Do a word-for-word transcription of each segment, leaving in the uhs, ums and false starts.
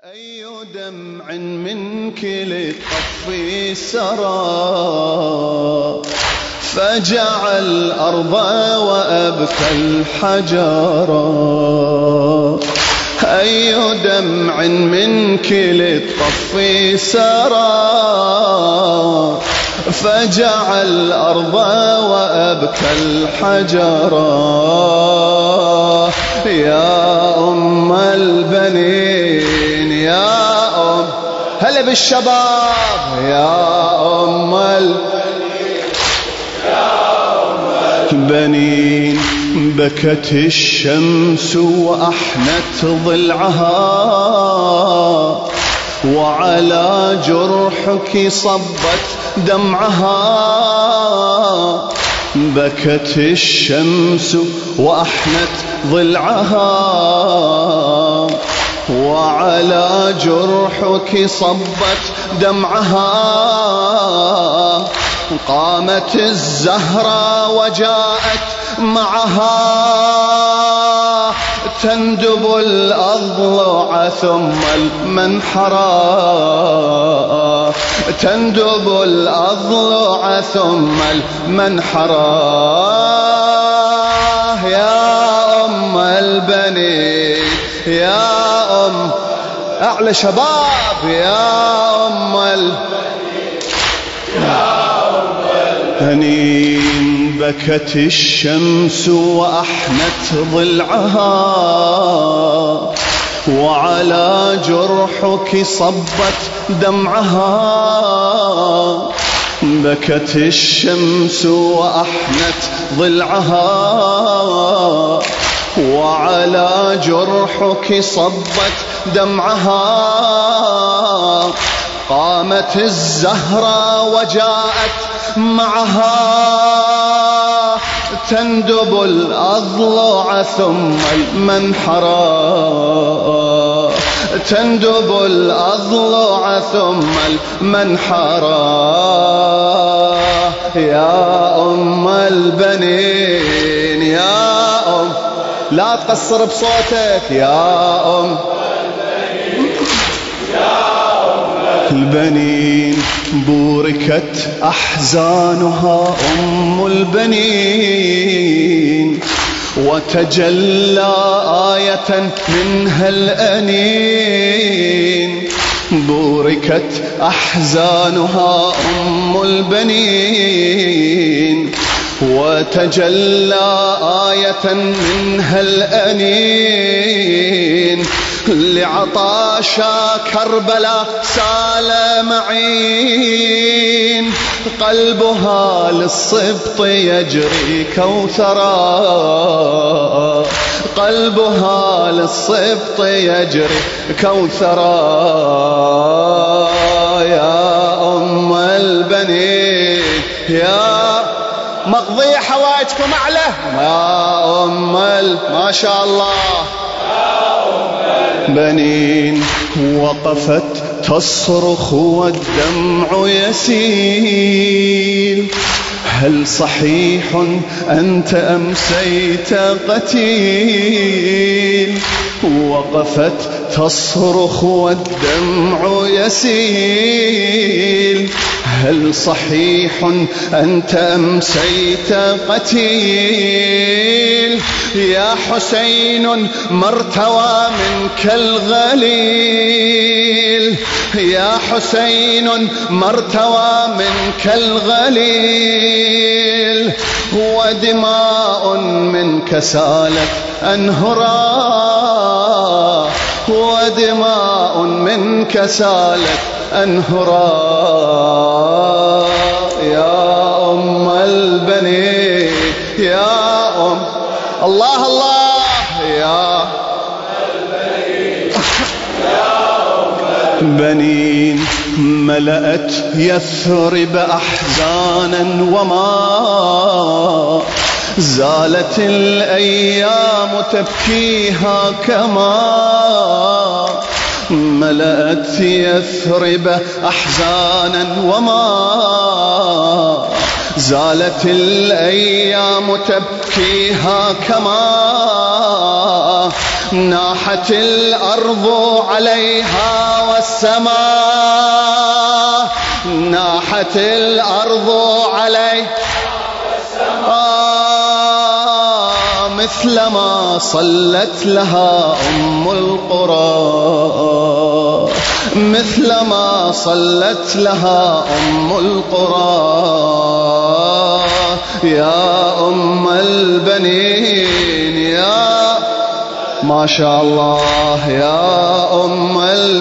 أي دمع منك لتطفي سرى فجعل الأرض وأبكى الحجر. أي دمع منك لتطفي سرى فجعل الأرض وأبكى الحجر. يا أم البنين يا أم هلا بالشباب يا أم البنين يا أم البنين بكت الشمس وأحنت ضلعها وعلى جرحك صبت دمعها. بكت الشمس وأحنت ضلعها وعلى جرحك صبت دمعها. قامت الزهرة وجاءت معها تندب الأضلع ثم المنحرى. تندب الأضلع ثم المنحرى. يا أم البنين يا أم أعلى شباب يا أم البنين يا أم البنين. بكت الشمس وأحنت ضلعها وعلى جرحك صبت دمعها. بكت الشمس وأحنت ضلعها وعلى جرحك صبت دمعها. قامت الزهرة وجاءت معها تندب الأضلع ثم المنحرى. تندب الأضلع ثم المنحرى. يا أم البنين يا أم لا تقصر بصوتك يا أم البنين. بوركت أحزانها أم البنين وتجلى آية منها الأنين. بوركت أحزانها أم البنين وتجلى آية منها الأنين. لعطاشا كربلاء سال معين قلبها للصبط يجري كوثرا. قلبها للصبط يجري كوثرا. يا أم البنين يا مقضي حوائجكم أعلى يا أم ما شاء الله بنين. وقفت تصرخ والدمع يسيل هل صحيح أنت أمسيت قتيل. وقفت تصرخ والدمع يسيل هل صحيح أنت أمسيت قتيل. يا حسين ما ارتوى منك الغليل. يا حسين ما ارتوى منك الغليل. ودماء منك سالت أنهرا. ودماء منك سالت أنهرا. يا أم البنين يا أم الله الله يا بنين. ملأت يثرب أحزانا وما زالت الأيام تبكيها كما. ملأت يثرب أحزانا وما زالت الأيام تبكيها كما. ناحت الأرض عليها والسماء، ناحت الأرض عليها والسماء، مثلما صلت لها أم القرى، مثلما صلت لها أم القرى. يا أم البنين يا ما شاء الله، يا أم ال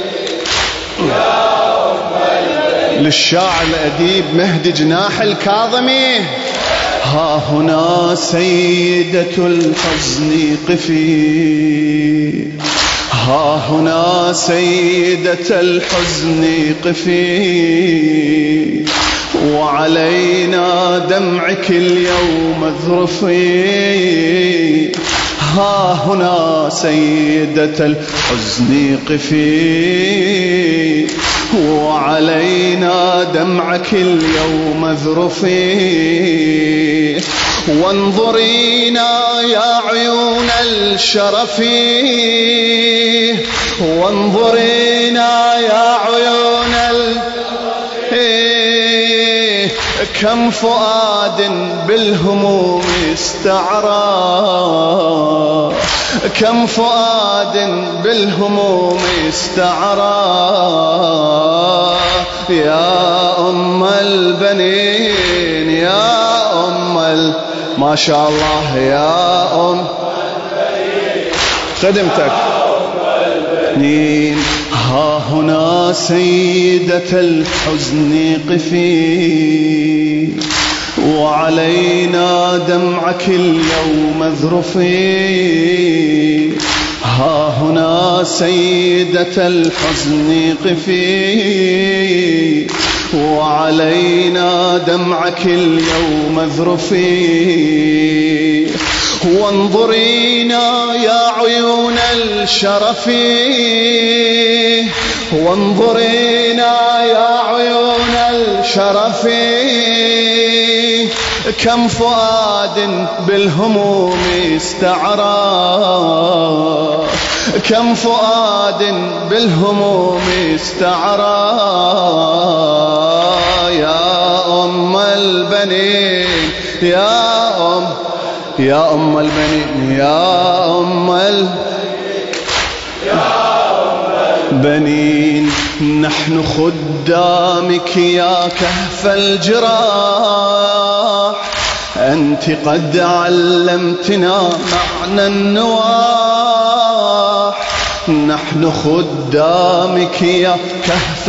للشاعر الأديب مهدي جناح الكاظمي. ها هنا سيدة الحزن قفي، ها هنا سيدة الحزن قفي، وعلينا دمعك اليوم اذرفي. ها هنا سيدة الحزن قفي، وعلينا دمعك اليوم اذرفي. وانظرينا يا عيون الشرف، وانظرينا يا عيون الشرف، كم فؤاد بالهموم استعرى، كم فؤاد بالهموم استعرى. يا أم البنين يا أم ال... ما شاء الله يا أم خدمتك نين. ها هنا سيدة الحزن قفي، وعلينا دمعك اليوم اذرفي. ها هنا سيدة الحزن قفي، وعلينا دمعك اليوم اذرفي. وانظرينا يا عيون الشرف، وانظرينا يا عيون الشرف، كم فؤاد بالهموم استعرى، كم فؤاد بالهموم استعرى. يا أم البنين يا أم يا أم البنين يا أم البنين. نحن خدامك يا كهف الجراح، أنت قد علمتنا معنى النواح. نحن خدامك يا كهف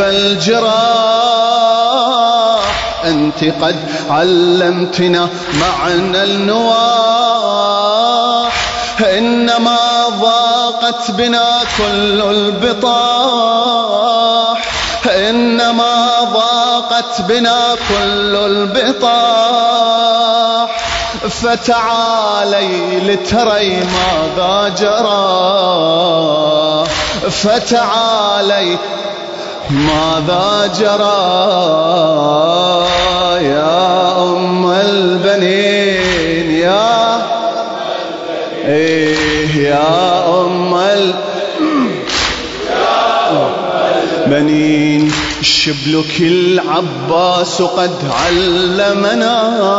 الجراح، أنت قد علمتنا معنى النواح. إنما ضاقت بنا كل البطاح، إنما ضاقت بنا كل البطاح. فتعالي لتري ماذا جرى، فتعالي ماذا جرى. يا أم البنين يا إيه يا أم البنين. شبلك العباس قد علمنا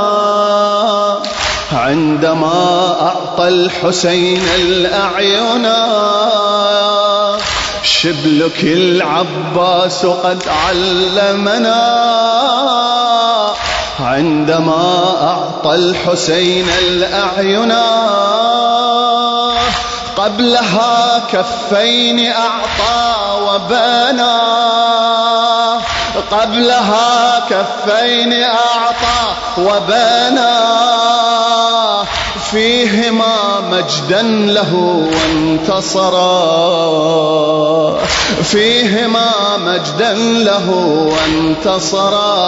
عندما أعطى الحسين الأعينا. شبلك العباس قد علمنا عندما أعطى الحسين الأعينا. قبلها كفين أعطى وبنى، قبلها كفين أعطى وبنى. فيهما مجدا له وانتصرا، فيهما مجدا له وانتصرا.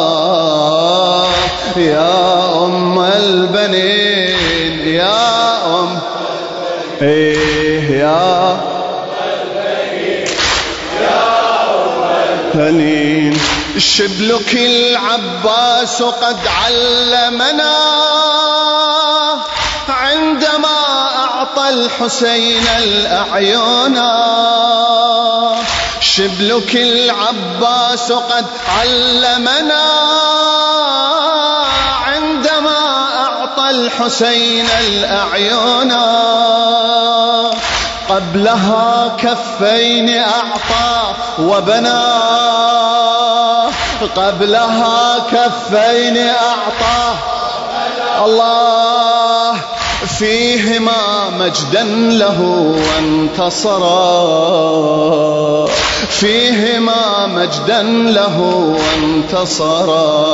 يا أم البنين يا أم إيه يا البنين. شبلك العباس قد علمنا عندما أعطى الحسين الأعين. شبلك العباس قد علمنا عندما أعطى الحسين الأعين. قبلها كفين أعطى وبنى، قبلها كفين أعطى الله، فيهما مجدا له وانتصرا، فيهما مجدا له وانتصرا.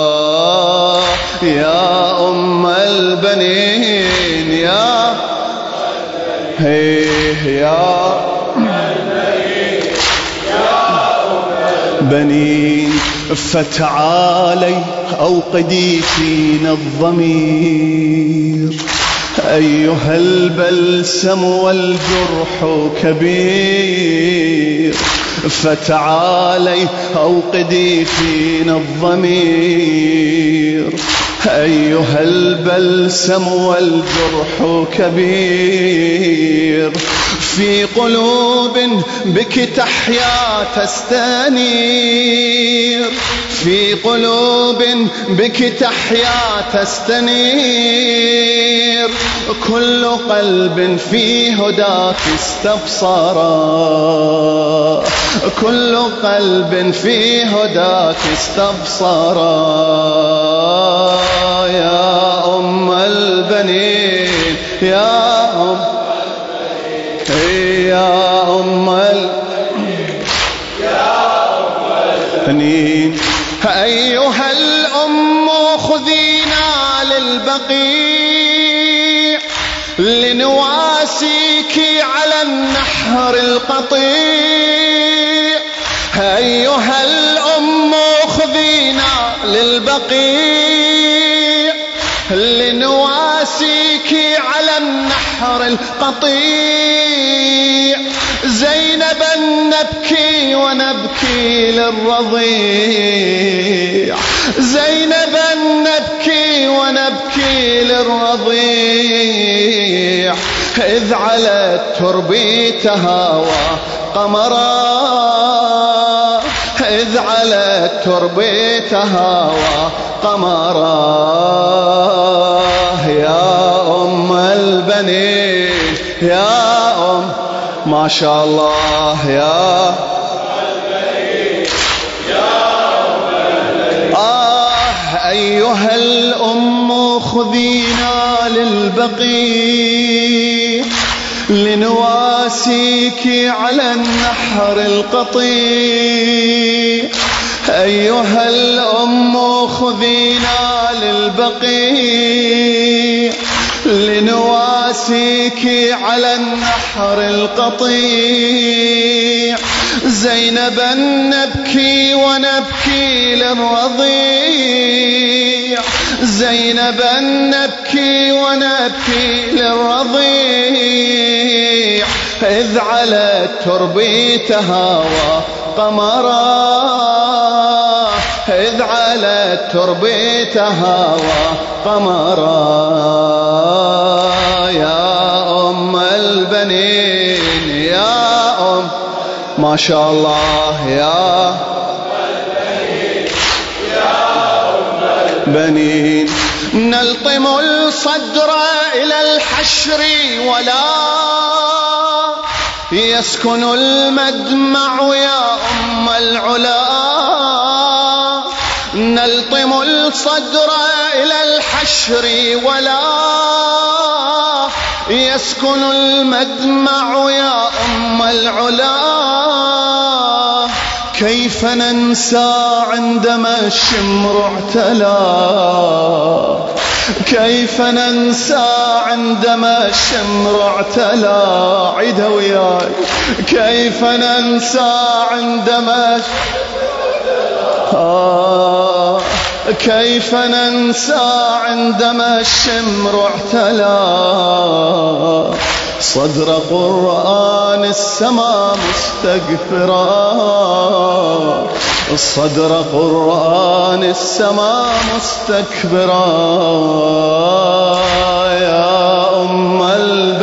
يا أم البنين يا هيه يا بنين، فتعالي أوقدي فينا الضمير. أيها البلسم والجرح كبير، فتعالي أوقدي فينا الضمير. أيها البلسم والجرح كبير، في قلوب بك تحيا تستنير، في قلوب بك تحيا تستنير. كل قلب في هداك استبصرا، كل قلب في هداك استبصرا. يا أم البنين يا أم يا أم البنين، أيها الأم خذينا للبقيع لنواسيك على النحر القطيع. أيها الأم خذينا للبقيع لنواسيك على النحر القطيع. زينبا نبكي ونبكي للرضيع، زينبا نبكي ونبكي للرضيع. إذ على الترب تهاوى قمرا، إذ على الترب تهاوى قمرا. يا أم البنين يا أم ما شاء الله يا آه أيها الأم خذينا للبقيع لنواسيك على النحر القطيع. أيها الأم خذينا للبقيع لنواسيك على النحر القطيع. زينبا نبكي ونبكي للرضيع، زينبا نبكي ونبكي للرضيع. إذ على الترب تهاوى قمرا، إذ على الترب تهاوى قمرا. يا أم البنين يا أم ما شاء الله يا بنين. نلطم الصدر إلى الحشر ولا يسكن المدمع يا أم العلا. نلطم الصدر إلى الحشر ولا يسكن المدمع يا أم العلا. كيف ننسى عندما الشمر اعتلى، كيف ننسى عندما الشمر اعتلى. عيدها وياي. كيف ننسى عندما آه كيف ننسى عندما الشمر اعتلى. صدر قرآن السماء مستغفرا، صدر قرآن السماء مستكبرا. يا أم البنين